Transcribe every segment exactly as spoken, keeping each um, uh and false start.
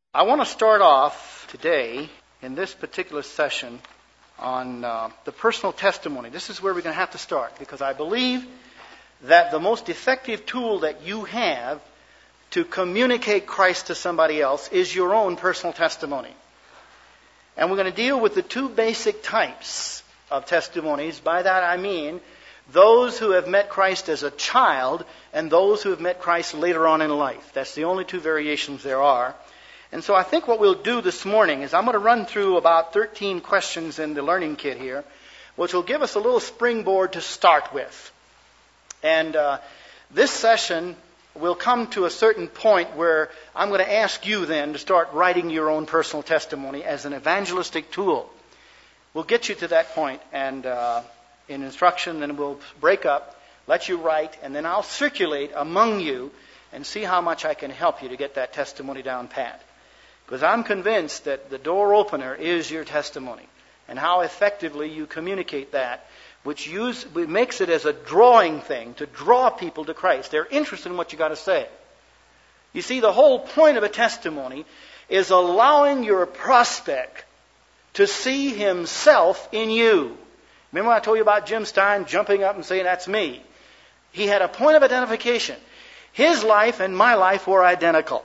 I want to start off today in this particular session on uh, the personal testimony. This is where we're going to have to start because I believe that the most effective tool that you have to communicate Christ to somebody else is your own personal testimony. And we're going to deal with the two basic types of testimonies. By that I mean those who have met Christ as a child and those who have met Christ later on in life. That's the only two variations there are. And so I think what we'll do this morning is I'm going to run through about thirteen questions in the learning kit here, which will give us a little springboard to start with. And uh, this session will come to a certain point where I'm going to ask you then to start writing your own personal testimony as an evangelistic tool. We'll get you to that point and uh, in instruction, then we'll break up, let you write, and then I'll circulate among you and see how much I can help you to get that testimony down pat. Because I'm convinced that the door opener is your testimony and how effectively you communicate that, which use, makes it as a drawing thing to draw people to Christ. They're interested in what you got to say. You see, the whole point of a testimony is allowing your prospect to see himself in you. Remember when I told you about Jim Stein jumping up and saying, "That's me"? He had a point of identification. His life and my life were identical.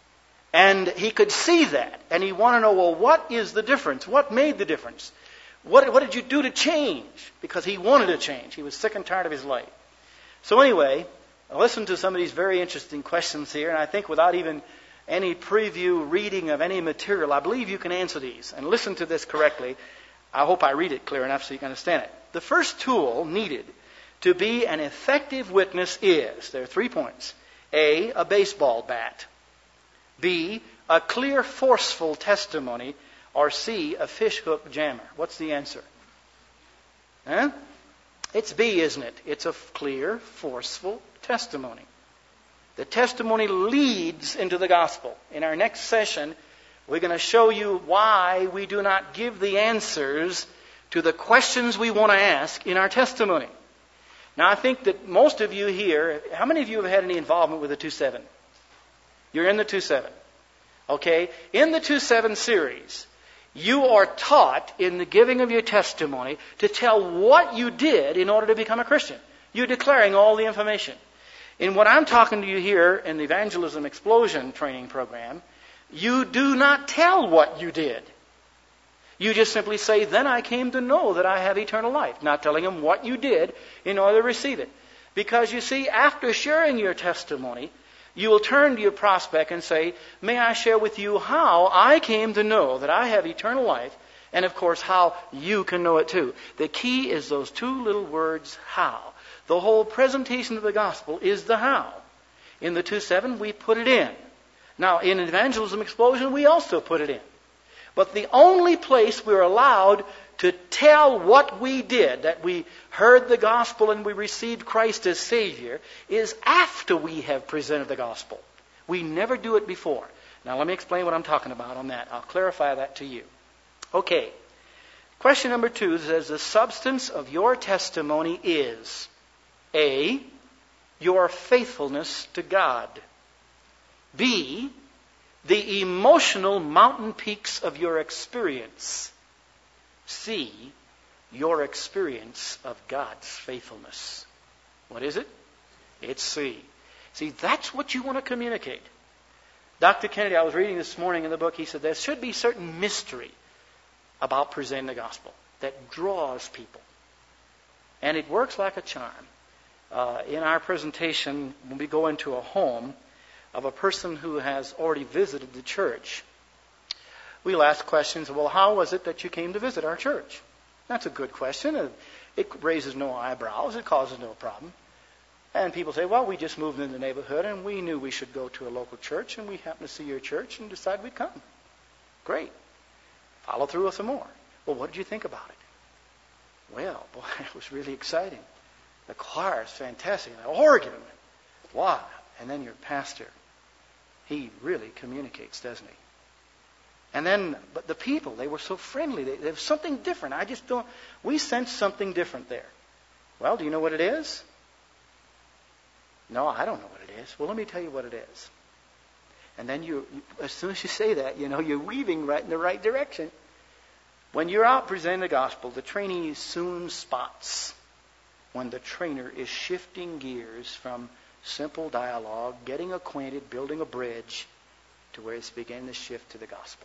And he could see that. And he wanted to know, well, what is the difference? What made the difference? What, what did you do to change? Because he wanted to change. He was sick and tired of his life. So anyway, listen to some of these very interesting questions here. And I think without even any preview reading of any material, I believe you can answer these. And listen to this correctly. I hope I read it clear enough so you can understand it. The first tool needed to be an effective witness is, there are three points. A, a baseball bat. B, a clear, forceful testimony. Or C, a fishhook jammer. What's the answer? Huh? It's B, isn't it? It's a clear, forceful testimony. The testimony leads into the gospel. In our next session, we're going to show you why we do not give the answers to the questions we want to ask in our testimony. Now, I think that most of you here, how many of you have had any involvement with the two seven? You're in the two seven. Okay? In the two seven series, you are taught in the giving of your testimony to tell what you did in order to become a Christian. You're declaring all the information. In what I'm talking to you here in the Evangelism Explosion training program, you do not tell what you did. You just simply say, "Then I came to know that I have eternal life." Not telling them what you did in order to receive it. Because you see, after sharing your testimony, you will turn to your prospect and say, "May I share with you how I came to know that I have eternal life, and of course how you can know it too." The key is those two little words, how. The whole presentation of the gospel is the how. In the two seven, we put it in. Now, in Evangelism Explosion, we also put it in. But the only place we're allowed to tell what we did, that we heard the gospel and we received Christ as Savior, is after we have presented the gospel. We never do it before. Now let me explain what I'm talking about on that. I'll clarify that to you. Okay. Question number two says the substance of your testimony is A, your faithfulness to God. B, the emotional mountain peaks of your experience. C, your experience of God's faithfulness. What is it? It's C. See, that's what you want to communicate. Doctor Kennedy, I was reading this morning in the book, he said there should be certain mystery about presenting the gospel that draws people. And it works like a charm. Uh, in our presentation, when we go into a home of a person who has already visited the church, we'll ask questions, well, how was it that you came to visit our church? That's a good question. It raises no eyebrows. It causes no problem. And people say, well, we just moved in the neighborhood and we knew we should go to a local church and we happened to see your church and decided we'd come. Great. Follow through with some more. Well, what did you think about it? Well, boy, it was really exciting. The choir is fantastic. The organ. Wow. And then your pastor, he really communicates, doesn't he? And then, but the people, they were so friendly. They, there was something different. I just don't, we sensed something different there. Well, do you know what it is? No, I don't know what it is. Well, let me tell you what it is. And then you, you, as soon as you say that, you know, you're weaving right in the right direction. When you're out presenting the gospel, the trainee soon spots when the trainer is shifting gears from simple dialogue, getting acquainted, building a bridge, to where it's beginning to shift to the gospel.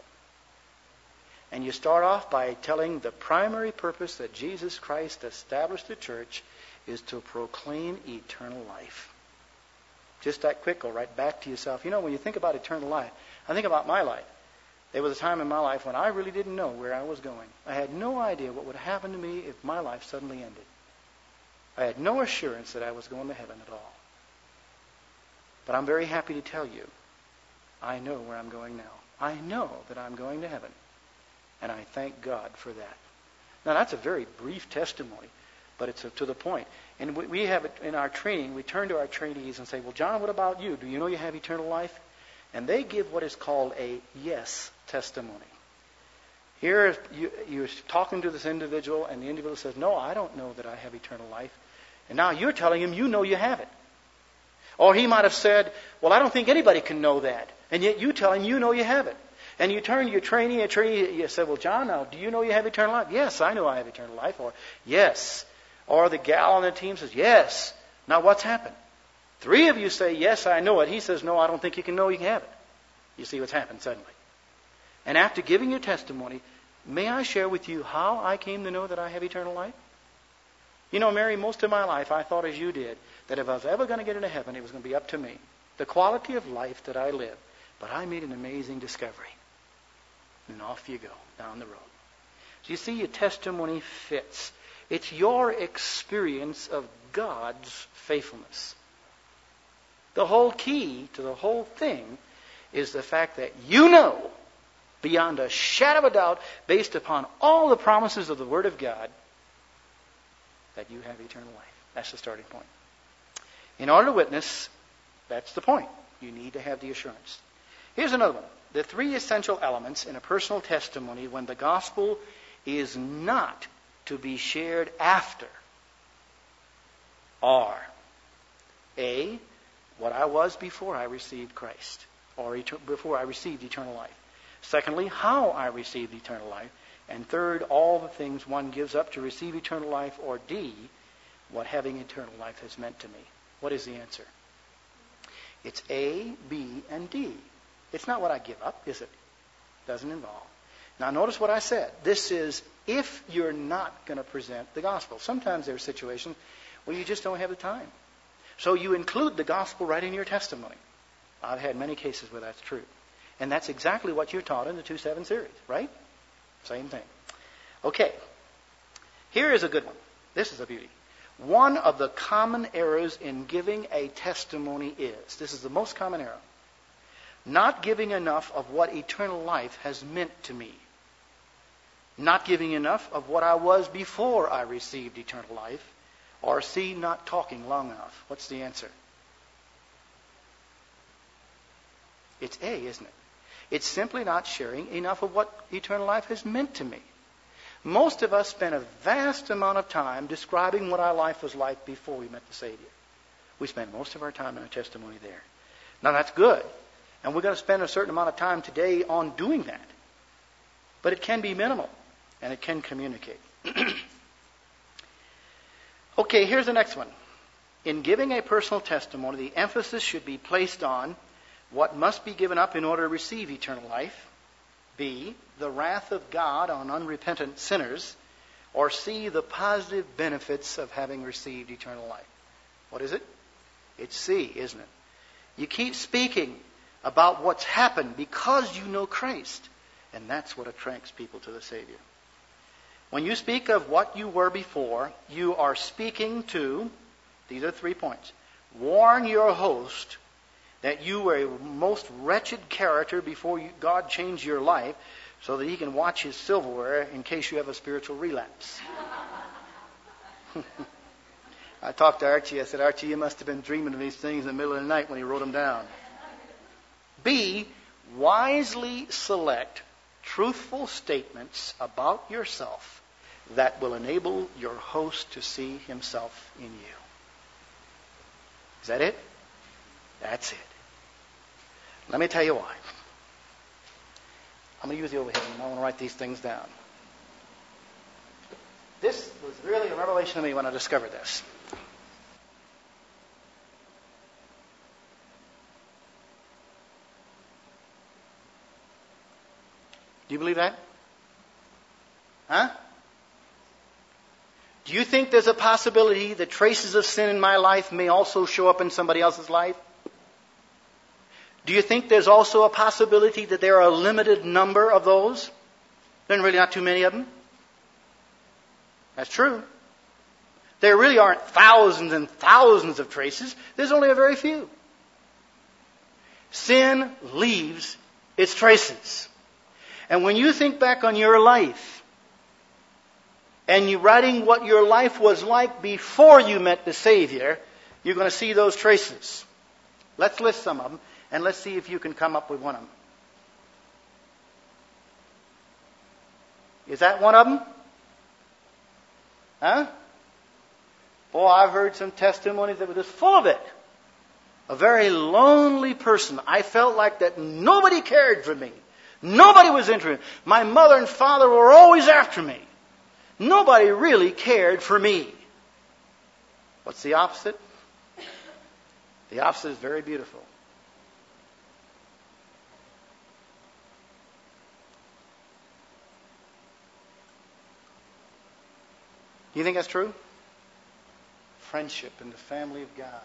And you start off by telling the primary purpose that Jesus Christ established the church is to proclaim eternal life. Just that quick, go right back to yourself. You know, when you think about eternal life, I think about my life. There was a time in my life when I really didn't know where I was going. I had no idea what would happen to me if my life suddenly ended. I had no assurance that I was going to heaven at all. But I'm very happy to tell you, I know where I'm going now. I know that I'm going to heaven. And I thank God for that. Now, that's a very brief testimony, but it's to the point. And we have it in our training. We turn to our trainees and say, well, John, what about you? Do you know you have eternal life? And they give what is called a yes testimony. Here, you, you're talking to this individual, and the individual says, no, I don't know that I have eternal life. And now you're telling him you know you have it. Or he might have said, well, I don't think anybody can know that. And yet you tell him you know you have it. And you turn to your trainee, and trainee, you say, well, John, now, do you know you have eternal life? Yes, I know I have eternal life. Or, yes. Or the gal on the team says, yes. Now, what's happened? Three of you say, yes, I know it. He says, no, I don't think you can know you have it. You see what's happened suddenly. And after giving your testimony, may I share with you how I came to know that I have eternal life? You know, Mary, most of my life I thought as you did, that if I was ever going to get into heaven, it was going to be up to me. The quality of life that I live. But I made an amazing discovery. And off you go, down the road. So you see, your testimony fits. It's your experience of God's faithfulness. The whole key to the whole thing is the fact that you know, beyond a shadow of a doubt, based upon all the promises of the Word of God, that you have eternal life. That's the starting point. In order to witness, that's the point. You need to have the assurance. Here's another one. The three essential elements in a personal testimony when the gospel is not to be shared after are A, what I was before I received Christ, or et- before I received eternal life. Secondly, how I received eternal life. And third, all the things one gives up to receive eternal life. Or D, what having eternal life has meant to me. What is the answer? It's A, B, and D. It's not what I give up, is it? Doesn't involve. Now notice what I said. This is if you're not going to present the gospel. Sometimes there are situations where you just don't have the time. So you include the gospel right in your testimony. I've had many cases where that's true. And that's exactly what you're taught in the two seven series, right? Same thing. Okay. Here is a good one. This is a beauty. One of the common errors in giving a testimony is, this is the most common error, not giving enough of what eternal life has meant to me. Not giving enough of what I was before I received eternal life. Or C, not talking long enough. What's the answer? It's A, isn't it? It's simply not sharing enough of what eternal life has meant to me. Most of us spend a vast amount of time describing what our life was like before we met the Savior. We spend most of our time in our testimony there. Now that's good. And we're going to spend a certain amount of time today on doing that. But it can be minimal. And it can communicate. Okay, here's the next one. In giving a personal testimony, the emphasis should be placed on what must be given up in order to receive eternal life. B, the wrath of God on unrepentant sinners. Or C, the positive benefits of having received eternal life. What is it? It's C, isn't it? You keep speaking about what's happened because you know Christ. And that's what attracts people to the Savior. When you speak of what you were before, you are speaking to, these are three points, warn your host that you were a most wretched character before you, God changed your life so that he can watch his silverware in case you have a spiritual relapse. I talked to Archie. I said, Archie, you must have been dreaming of these things in the middle of the night when he wrote them down. B, wisely select truthful statements about yourself that will enable your host to see himself in you. Is that it? That's it. Let me tell you why. I'm going to use the overhead, and I want to write these things down. This was really a revelation to me when I discovered this. Do you believe that? Huh? Do you think there's a possibility that traces of sin in my life may also show up in somebody else's life? Do you think there's also a possibility that there are a limited number of those? There's really not too many of them. That's true. There really aren't thousands and thousands of traces. There's only a very few. Sin leaves its traces. And when you think back on your life, and you're writing what your life was like before you met the Savior, you're going to see those traces. Let's list some of them, and let's see if you can come up with one of them. Is that one of them? Huh? Boy, I've heard some testimonies that were just full of it. A very lonely person. I felt like that nobody cared for me. Nobody was interested. My mother and father were always after me. Nobody really cared for me. What's the opposite? The opposite is very beautiful. Do you think that's true? Friendship in the family of God.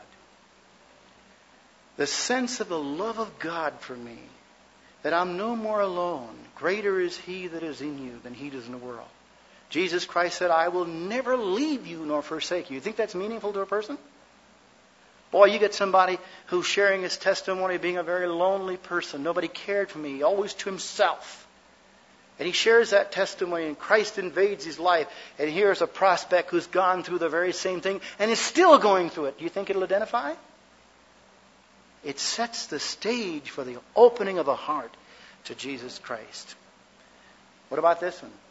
The sense of the love of God for me. That I'm no more alone. Greater is He that is in you than he that is in the world. Jesus Christ said, I will never leave you nor forsake you. You think that's meaningful to a person? Boy, you get somebody who's sharing his testimony of being a very lonely person. Nobody cared for me, always to himself. And he shares that testimony, and Christ invades his life. And here's a prospect who's gone through the very same thing and is still going through it. Do you think it'll identify? It sets the stage for the opening of a heart to Jesus Christ. What about this one?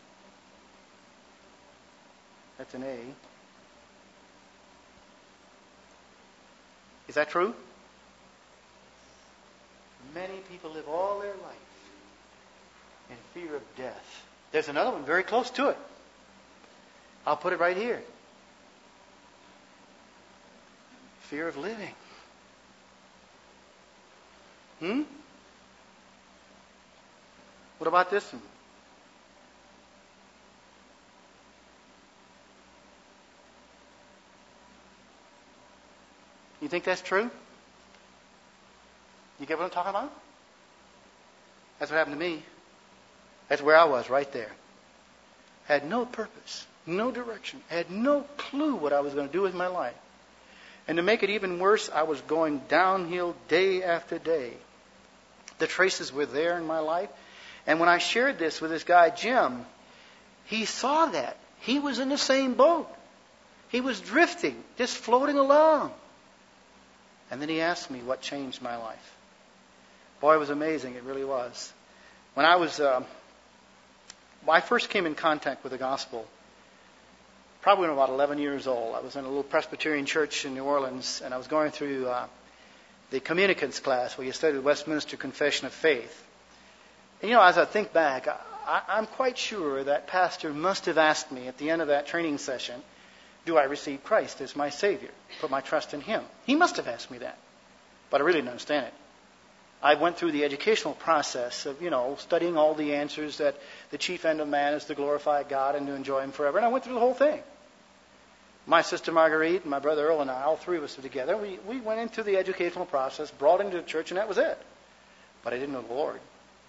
That's an A. Is that true? Many people live all their life in fear of death. There's another one very close to it. I'll put it right here. Fear of living. Hmm? What about this one? You think that's true? You get what I'm talking about? That's what happened to me. That's where I was, right there. Had no purpose, no direction, had no clue what I was going to do with my life. And to make it even worse, I was going downhill day after day. The traces were there in my life. And when I shared this with this guy, Jim, he saw that. He was in the same boat. He was drifting, just floating along. And then he asked me what changed my life. Boy, it was amazing. It really was. When I was, uh, when I first came in contact with the gospel, probably when I was about eleven years old, I was in a little Presbyterian church in New Orleans, and I was going through uh, the communicants class where you study the Westminster Confession of Faith. And you know, as I think back, I, I'm quite sure that pastor must have asked me at the end of that training session, do I receive Christ as my Savior? Put my trust in Him. He must have asked me that. But I really didn't understand it. I went through the educational process of, you know, studying all the answers that the chief end of man is to glorify God and to enjoy Him forever. And I went through the whole thing. My sister Marguerite and my brother Earl and I, all three of us were together. We, we went into the educational process, brought into the church, and that was it. But I didn't know the Lord.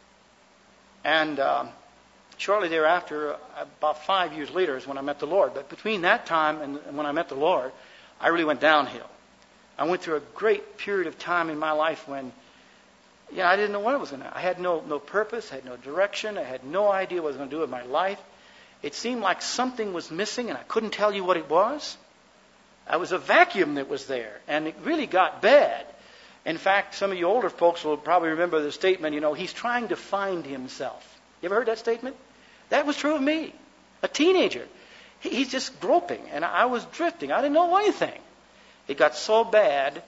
And um, shortly thereafter, about five years later, is when I met the Lord. But between that time and when I met the Lord, I really went downhill. I went through a great period of time in my life when, yeah, I didn't know what I was going to do. I had no, no purpose, I had no direction, I had no idea what I was going to do with my life. It seemed like something was missing, and I couldn't tell you what it was. I was a vacuum that was there, and it really got bad. In fact, some of you older folks will probably remember the statement, you know, he's trying to find himself. You ever heard that statement? That was true of me. A teenager. He's just groping, and I was drifting. I didn't know anything. It got so bad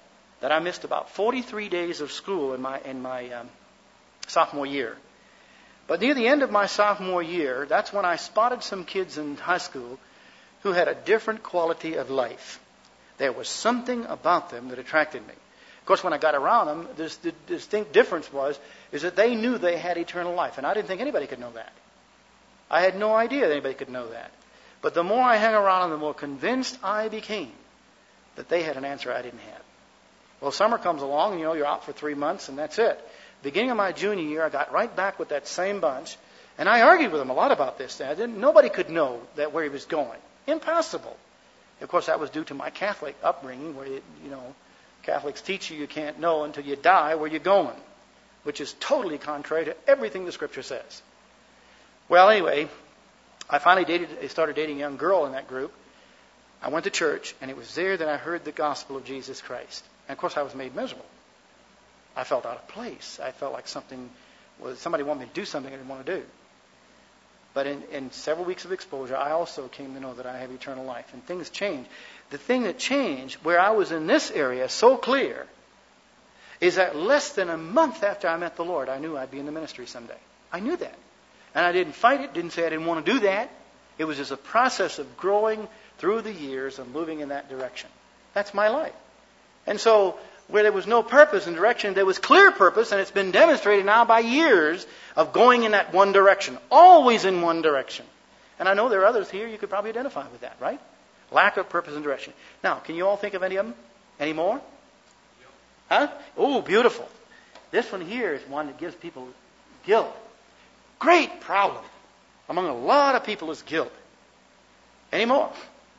that I missed about forty-three days of school in my in my um, sophomore year. But near the end of my sophomore year, that's when I spotted some kids in high school who had a different quality of life. There was something about them that attracted me. Of course, when I got around them, this, the distinct difference was is that they knew they had eternal life, and I didn't think anybody could know that. I had no idea that anybody could know that. But the more I hung around them, the more convinced I became that they had an answer I didn't have. Well, summer comes along, and you know, you're out for three months, and that's it. Beginning of my junior year, I got right back with that same bunch, and I argued with them a lot about this. I didn't, nobody could know that where he was going. Impossible. Of course, that was due to my Catholic upbringing, where, you, you know, Catholics teach you you can't know until you die where you're going, which is totally contrary to everything the Scripture says. Well, anyway, I finally dated, I started dating a young girl in that group. I went to church, and it was there that I heard the gospel of Jesus Christ. And, of course, I was made miserable. I felt out of place. I felt like something was, somebody wanted me to do something I didn't want to do. But in, in several weeks of exposure, I also came to know that I have eternal life. And things changed. The thing that changed, where I was in this area so clear, is that less than a month after I met the Lord, I knew I'd be in the ministry someday. I knew that. And I didn't fight it, didn't say I didn't want to do that. It was just a process of growing through the years and moving in that direction. That's my life. And so, where there was no purpose and direction, there was clear purpose, and it's been demonstrated now by years of going in that one direction, always in one direction. And I know there are others here, you could probably identify with that, right? Lack of purpose and direction. Now, can you all think of any of them? Any more? Huh? Oh, beautiful. This one here is one that gives people guilt. Great problem among a lot of people is guilt. Any more?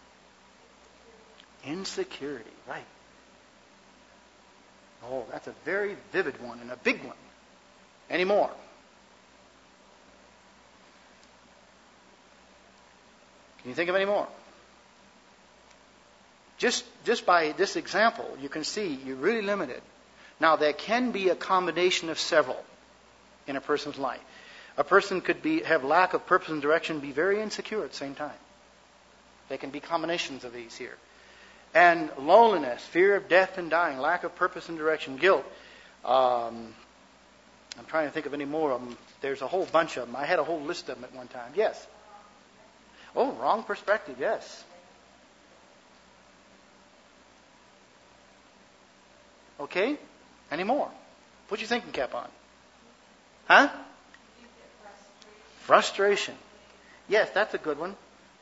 Insecurity, right. Oh, that's a very vivid one and a big one. Any more? Can you think of any more? Just, just by this example, you can see you're really limited. Now, there can be a combination of several in a person's life. A person could be have lack of purpose and direction, be very insecure at the same time. There can be combinations of these here. And loneliness, fear of death and dying, lack of purpose and direction, guilt. Um, I'm trying to think of any more of them. There's a whole bunch of them. I had a whole list of them at one time. Yes. Oh, wrong perspective. Yes. Okay. Any more? Put your thinking cap on. Huh? Frustration. Yes, that's a good one.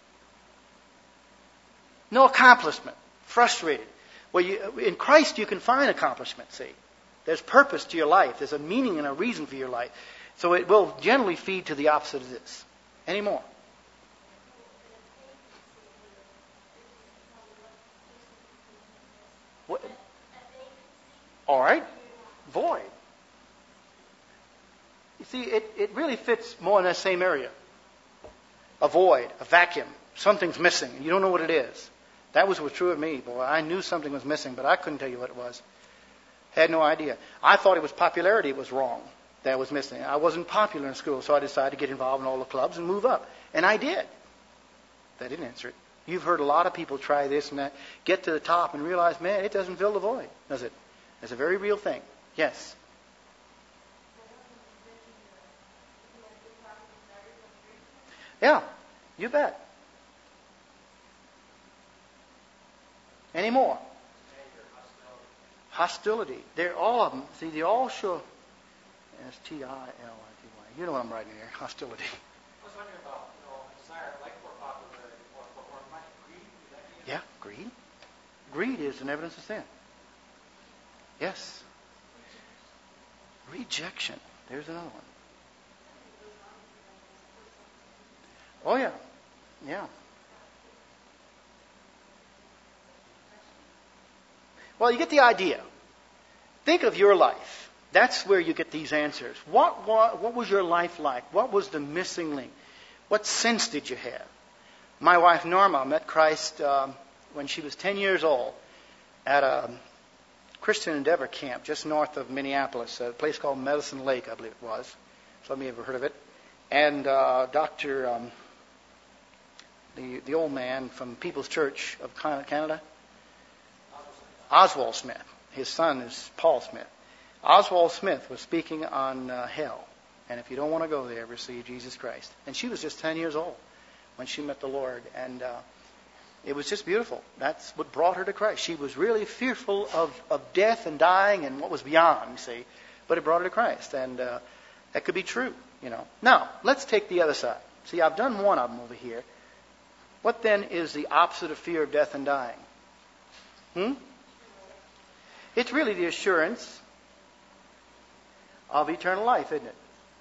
No accomplishment. Frustrated. Well, you, in Christ you can find accomplishment, see. There's purpose to your life. There's a meaning and a reason for your life. So it will generally feed to the opposite of this. Any more? What? All right. Void. You see, it, it really fits more in that same area. A void, a vacuum. Something's missing. You don't know what it is. That was what's true of me, boy. I knew something was missing, but I couldn't tell you what it was. Had no idea. I thought it was popularity it was wrong that was missing. I wasn't popular in school, so I decided to get involved in all the clubs and move up. And I did. That didn't answer it. You've heard a lot of people try this and that, get to the top and realize, man, it doesn't fill the void, does it? It's a very real thing. Yes? Yeah, you bet. Any more? Hostility. They're all of them. See, they all show S T I L I T Y. You know what I'm writing here. Hostility. I was wondering about, you know, desire, like for popularity, or for more money, greed. Is that the Yeah, greed. Greed is an evidence of sin. Yes. Rejection. There's another one. Oh, yeah. Yeah. Well, you get the idea. Think of your life. That's where you get these answers. What, what, what was your life like? What was the missing link? What sense did you have? My wife Norma met Christ um, when she was ten years old at a Christian Endeavor camp just north of Minneapolis, a place called Medicine Lake, I believe it was. Some of you have heard of it. And uh, Doctor, um, the, the old man from People's Church of Canada, Oswald Smith. his son is Paul Smith. Oswald Smith was speaking on uh, hell. And if you don't want to go there, receive Jesus Christ. And she was just ten years old when she met the Lord. And uh, it was just beautiful. That's what brought her to Christ. She was really fearful of, of death and dying and what was beyond, you see. But it brought her to Christ. And uh, that could be true, you know. Now, let's take the other side. See, I've done one of them over here. What then is the opposite of fear of death and dying? Hmm? It's really the assurance of eternal life, isn't it?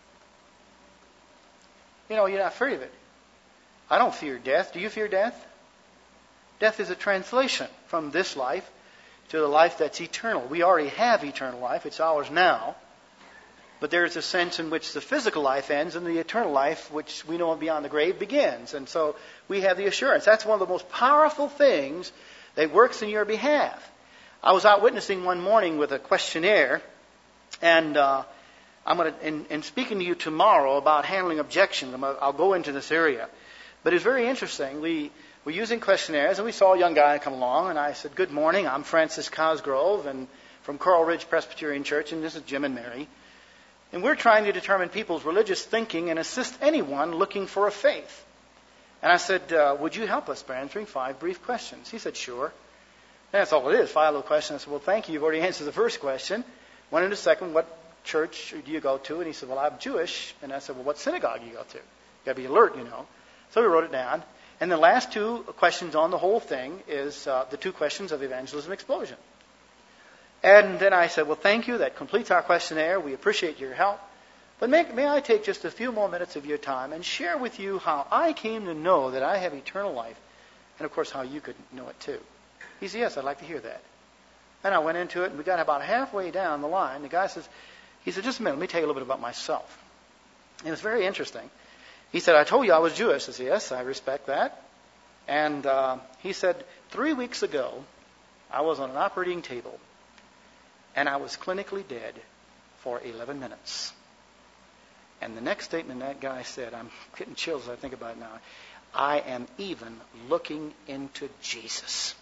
You know, you're not afraid of it. I don't fear death. Do you fear death? Death is a translation from this life to the life that's eternal. We already have eternal life. It's ours now. But there's a sense in which the physical life ends and the eternal life, which we know beyond the grave, begins. And so we have the assurance. That's one of the most powerful things that works in your behalf. I was out witnessing one morning with a questionnaire, and uh, I'm going to, in, in speaking to you tomorrow about handling objections, I'm, I'll go into this area. But it's very interesting. We were using questionnaires, and we saw a young guy come along, and I said, "Good morning, I'm Francis Cosgrove, and from Coral Ridge Presbyterian Church, and this is Jim and Mary. And we're trying to determine people's religious thinking and assist anyone looking for a faith." And I said, uh, "Would you help us by answering five brief questions?" He said, "Sure." And that's all it is, five little questions. I said, "Well, thank you. You've already answered the first question." Went into the second, "What church do you go to?" And he said, "Well, I'm Jewish." And I said, "Well, what synagogue do you go to?" You've got to be alert, you know. So we wrote it down. And the last two questions on the whole thing is uh, the two questions of evangelism explosion. And then I said, "Well, thank you. That completes our questionnaire. We appreciate your help. But may, may I take just a few more minutes of your time and share with you how I came to know that I have eternal life, and, of course, how you could know it too?" He said, "Yes, I'd like to hear that." And I went into it, and we got about halfway down the line. The guy says, he said, "Just a minute, let me tell you a little bit about myself." And it was very interesting. He said, "I told you I was Jewish." I said, "Yes, I respect that." And uh, he said, three weeks ago, I was on an operating table, and I was clinically dead for eleven minutes. And the next statement that guy said, I'm getting chills as I think about it now, "I am even looking into Jesus."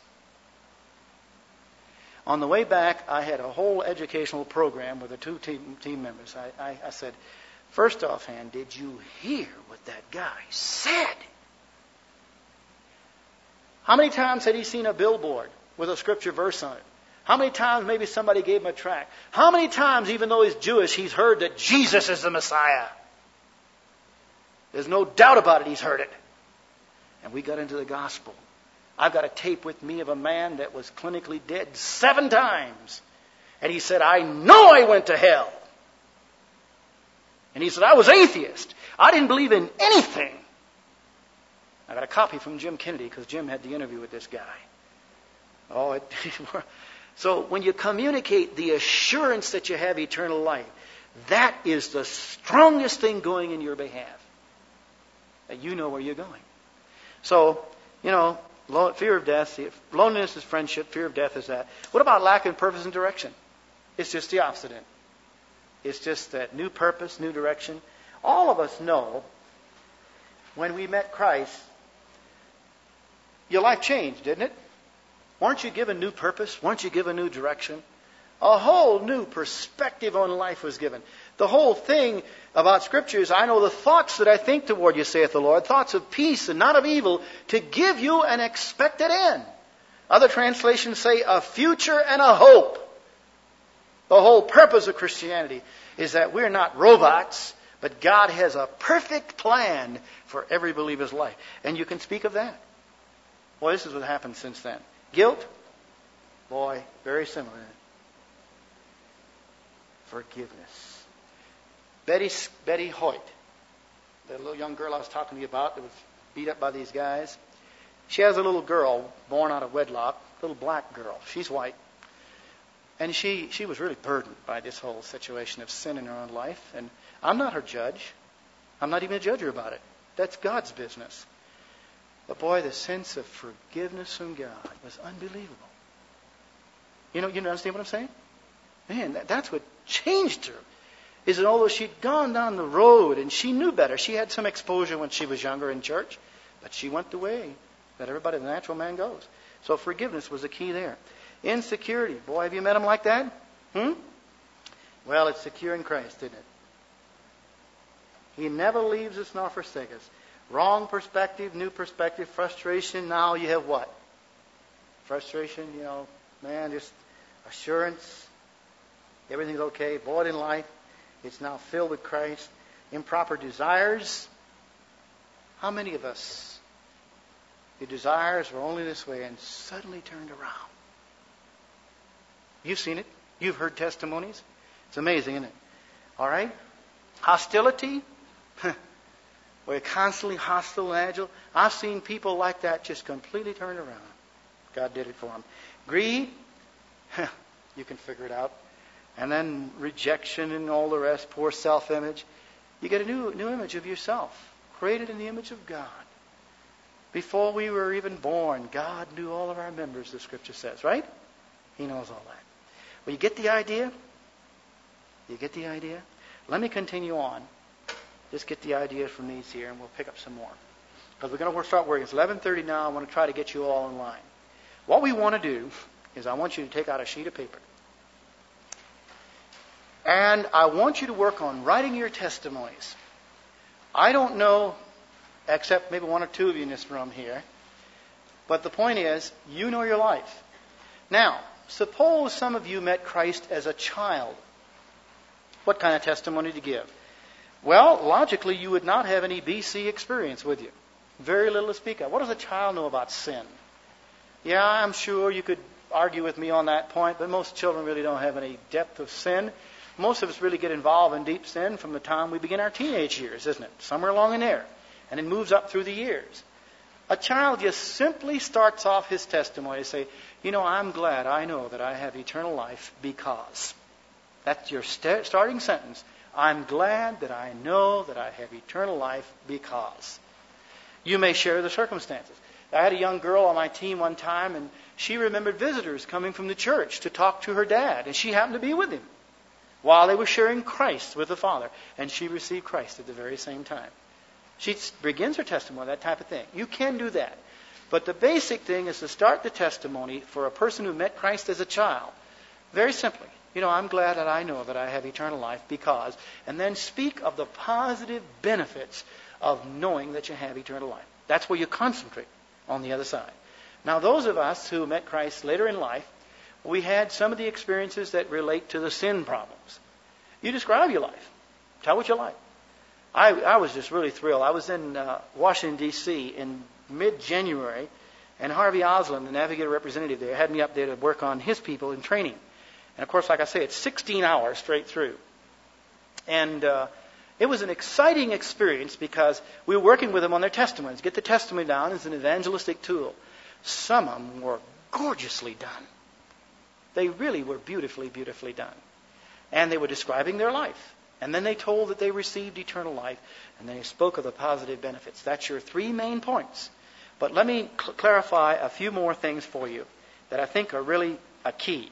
On the way back, I had a whole educational program with the two team, team members. I, I, I said, "First offhand, did you hear what that guy said?" How many times had he seen a billboard with a scripture verse on it? How many times maybe somebody gave him a tract? How many times, even though he's Jewish, he's heard that Jesus is the Messiah? There's no doubt about it, he's heard it. And we got into the gospel. I've got a tape with me of a man that was clinically dead seven times. And he said, "I know I went to hell." And he said, "I was atheist. I didn't believe in anything." I got a copy from Jim Kennedy because Jim had the interview with this guy. Oh, it, so when you communicate the assurance that you have eternal life, that is the strongest thing going in your behalf. That you know where you're going. So, you know, fear of death, loneliness is friendship, fear of death is that. What about lack of purpose and direction? It's just the opposite. It's just that new purpose, new direction. All of us know when we met Christ, your life changed, didn't it? Weren't you given new purpose? Weren't you given new direction? A whole new perspective on life was given. The whole thing about Scripture is, "I know the thoughts that I think toward you, saith the Lord, thoughts of peace and not of evil, to give you an expected end." Other translations say a future and a hope. The whole purpose of Christianity is that we're not robots, but God has a perfect plan for every believer's life. And you can speak of that. Well, this is what happened since then. Guilt? Boy, very similar. Forgiveness. Betty, Betty Hoyt, the little young girl I was talking to you about that was beat up by these guys, she has a little girl born out of wedlock, a little black girl. She's white. And she, she was really burdened by this whole situation of sin in her own life. And I'm not her judge. I'm not even a judge about it. That's God's business. But boy, the sense of forgiveness from God was unbelievable. You know, you understand what I'm saying? Man, that, that's what changed her. Is that although she'd gone down the road and she knew better, she had some exposure when she was younger in church, but she went the way that everybody, the natural man, goes. So forgiveness was the key there. Insecurity. Boy, have you met them like that? Hmm? Well, it's secure in Christ, isn't it? He never leaves us nor forsakes us. Wrong perspective, new perspective, frustration. Now you have what? Frustration, you know, man, just assurance. Everything's okay. Void in life. It's now filled with Christ. Improper desires. How many of us, your desires were only this way and suddenly turned around? You've seen it. You've heard testimonies. It's amazing, isn't it? All right? Hostility. We're constantly hostile and agile. I've seen people like that just completely turn around. God did it for them. Greed. You can figure it out. And then rejection and all the rest. Poor self-image. You get a new, new image of yourself. Created in the image of God. Before we were even born, God knew all of our members, the Scripture says, right? He knows all that. Well, you get the idea? You get the idea? Let me continue on. Just get the idea from these here, and we'll pick up some more. Because we're going to start working. It's eleven thirty now. I want to try to get you all in line. What we want to do is I want you to take out a sheet of paper. And I want you to work on writing your testimonies. I don't know, except maybe one or two of you in this room here, but the point is, you know your life. Now, suppose some of you met Christ as a child. What kind of testimony to give? Well, logically, you would not have any B C experience, would you? Very little to speak of. What does a child know about sin? Yeah, I'm sure you could argue with me on that point, but most children really don't have any depth of sin. Most of us really get involved in deep sin from the time we begin our teenage years, isn't it? Somewhere along in there. And it moves up through the years. A child just simply starts off his testimony to say, you know, I'm glad I know that I have eternal life because. That's your st- starting sentence. I'm glad that I know that I have eternal life because. You may share the circumstances. I had a young girl on my team one time, and she remembered visitors coming from the church to talk to her dad, and she happened to be with him while they were sharing Christ with the Father, and she received Christ at the very same time. She begins her testimony, that type of thing. You can do that. But the basic thing is to start the testimony for a person who met Christ as a child. Very simply. You know, I'm glad that I know that I have eternal life because, and then speak of the positive benefits of knowing that you have eternal life. That's where you concentrate on the other side. Now, those of us who met Christ later in life, we had some of the experiences that relate to the sin problems. You describe your life. Tell what you like. I, I was just really thrilled. I was in uh, Washington, D C in mid-January, and Harvey Osland, the navigator representative there, had me up there to work on his people in training. And of course, like I say, it's sixteen hours straight through. And uh, it was an exciting experience because we were working with them on their testimonies. Get the testimony down as an evangelistic tool. Some of them were gorgeously done. They really were beautifully, beautifully done. And they were describing their life. And then they told that they received eternal life. And they spoke of the positive benefits. That's your three main points. But let me cl- clarify a few more things for you that I think are really a key.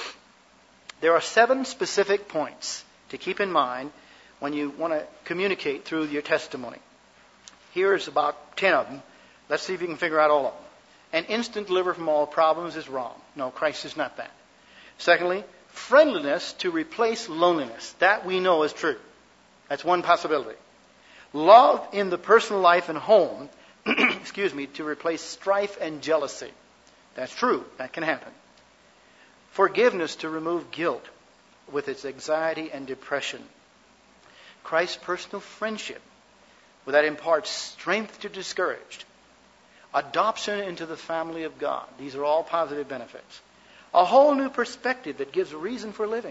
There are seven specific points to keep in mind when you want to communicate through your testimony. Here's about ten of them. Let's see if you can figure out all of them. An instant deliverer from all problems is wrong. No, Christ is not that. Secondly, friendliness to replace loneliness. That we know is true. That's one possibility. Love in the personal life and home, excuse me, to replace strife and jealousy. That's true. That can happen. Forgiveness to remove guilt with its anxiety and depression. Christ's personal friendship, where that imparts strength to discouraged. Adoption into the family of God. These are all positive benefits. A whole new perspective that gives a reason for living.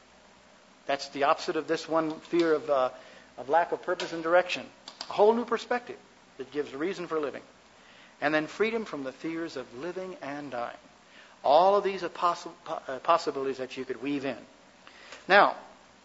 That's the opposite of this one fear of, uh, of lack of purpose and direction. A whole new perspective that gives a reason for living. And then freedom from the fears of living and dying. All of these are possi- uh, possibilities that you could weave in. Now,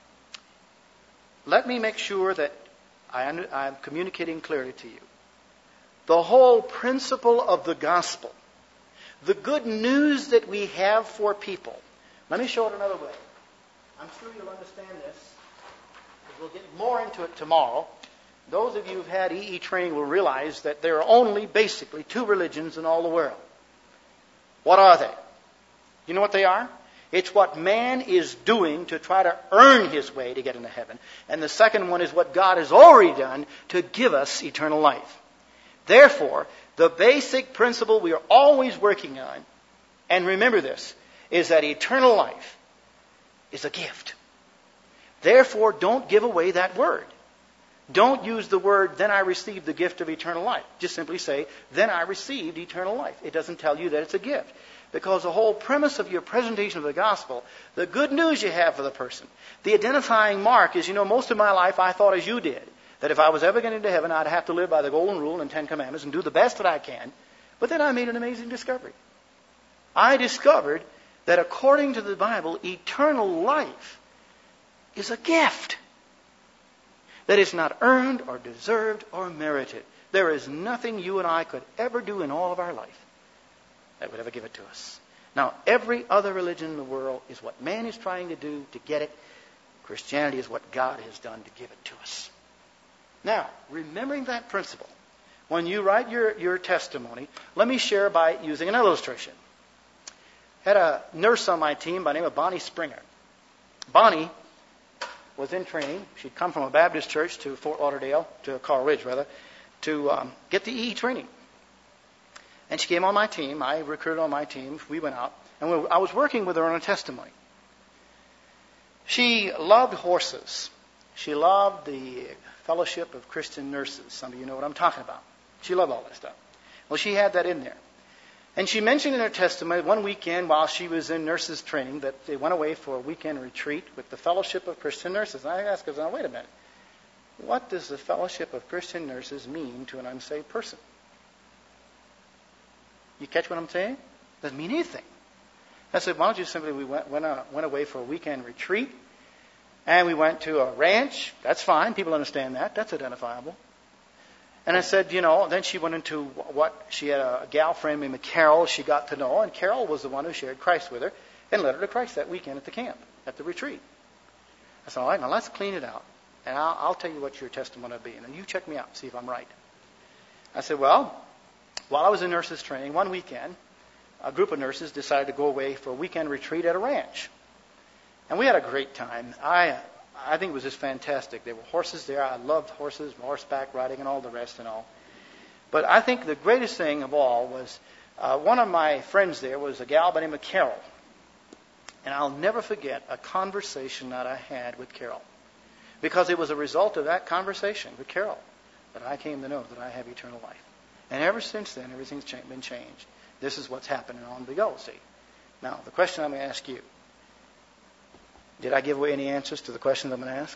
let me make sure that I under, I'm communicating clearly to you. The whole principle of the gospel, the good news that we have for people. Let me show it another way. I'm sure you'll understand this. We'll get more into it tomorrow. Those of you who've had E E training will realize that there are only basically two religions in all the world. What are they? You know what they are? It's what man is doing to try to earn his way to get into heaven. And the second one is what God has already done to give us eternal life. Therefore, the basic principle we are always working on, and remember this, is that eternal life is a gift. Therefore, don't give away that word. Don't use the word, then I received the gift of eternal life. Just simply say, then I received eternal life. It doesn't tell you that it's a gift. Because the whole premise of your presentation of the gospel, the good news you have for the person, the identifying mark is, you know, most of my life I thought as you did, that if I was ever getting into heaven, I'd have to live by the golden rule and Ten Commandments and do the best that I can. But then I made an amazing discovery. I discovered that according to the Bible, eternal life is a gift. That it's not earned or deserved or merited. There is nothing you and I could ever do in all of our life that would ever give it to us. Now, every other religion in the world is what man is trying to do to get it. Christianity is what God has done to give it to us. Now, remembering that principle, when you write your, your testimony, let me share by using an illustration. I had a nurse on my team by the name of Bonnie Springer. Bonnie was in training. She'd come from a Baptist church to Fort Lauderdale, to Coral Ridge rather, to um, get the E E training. And she came on my team. I recruited on my team. We went out. And we, I was working with her on a testimony. She loved horses. She loved the Fellowship of Christian Nurses. Some of you know what I'm talking about. She loved all that stuff. Well, she had that in there. And she mentioned in her testimony one weekend while she was in nurses training that they went away for a weekend retreat with the Fellowship of Christian Nurses. And I asked her, now, wait a minute. What does the Fellowship of Christian Nurses mean to an unsaved person? You catch what I'm saying? Doesn't mean anything. I said, why don't you simply, we went, went, uh, went away for a weekend retreat, and we went to a ranch. That's fine. People understand that. That's identifiable. And I said, you know, then she went into what, she had a gal friend named Carol she got to know, and Carol was the one who shared Christ with her and led her to Christ that weekend at the camp, at the retreat. I said, all right, now let's clean it out, and I'll, I'll tell you what your testimony will be, and then you check me out and see if I'm right. I said, well, while I was in nurses training, one weekend, a group of nurses decided to go away for a weekend retreat at a ranch. And we had a great time. I I think it was just fantastic. There were horses there. I loved horses, horseback riding, and all the rest and all. But I think the greatest thing of all was uh, one of my friends there was a gal by the name of Carol. And I'll never forget a conversation that I had with Carol. Because it was a result of that conversation with Carol that I came to know that I have eternal life. And ever since then, everything's cha- been changed. This is what's happening on the go, see. Now, the question I'm going to ask you. Did I give away any answers to the questions I'm going to ask?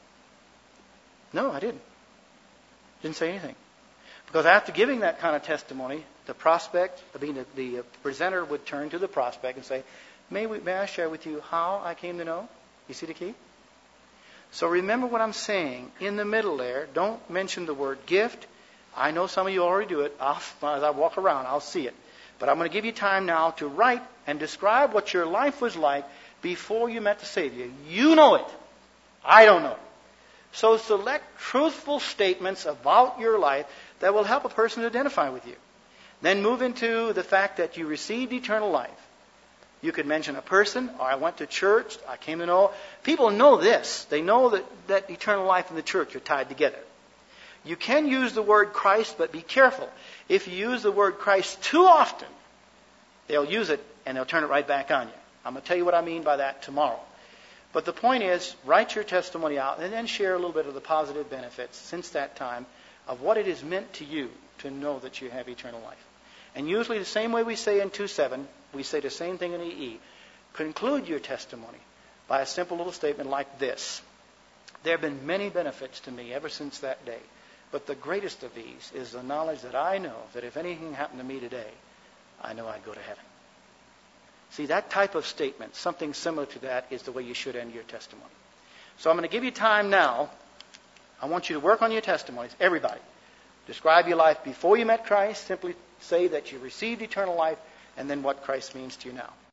No, I didn't. Didn't say anything. Because after giving that kind of testimony, the prospect, I mean, the, the presenter would turn to the prospect and say, may, we, may I share with you how I came to know? You see the key? So remember what I'm saying. In the middle there, don't mention the word gift. I know some of you already do it. I'll, as I walk around, I'll see it. But I'm going to give you time now to write and describe what your life was like before you met the Savior. You know it. I don't know it. So select truthful statements about your life that will help a person to identify with you. Then move into the fact that you received eternal life. You could mention a person, or I went to church, I came to know. People know this. They know that, that eternal life and the church are tied together. You can use the word Christ, but be careful. If you use the word Christ too often, they'll use it and they'll turn it right back on you. I'm going to tell you what I mean by that tomorrow. But the point is, write your testimony out and then share a little bit of the positive benefits since that time of what it has meant to you to know that you have eternal life. And usually the same way we say in two seven, we say the same thing in E E. Conclude your testimony by a simple little statement like this. There have been many benefits to me ever since that day. But the greatest of these is the knowledge that I know that if anything happened to me today, I know I'd go to heaven. See, that type of statement, something similar to that, is the way you should end your testimony. So I'm going to give you time now. I want you to work on your testimonies, everybody. Describe your life before you met Christ. Simply say that you received eternal life, and then what Christ means to you now.